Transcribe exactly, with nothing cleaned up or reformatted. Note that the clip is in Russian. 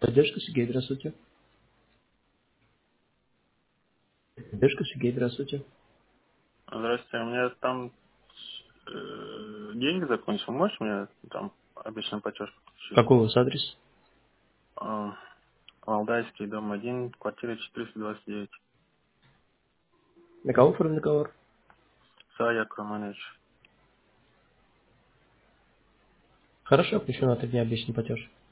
Поддержка, Сергей, здравствуйте. Поддержка, Сергей, здравствуйте. Здравствуйте, у меня там э, деньги закончил. Можешь мне там обычный платеж подключить? Какой у вас адрес? А, Валдайский, дом один, квартира четыреста двадцать девять. На кого оформлен договор? Саяк Романович. Хорошо, включу на три дня обычный платеж.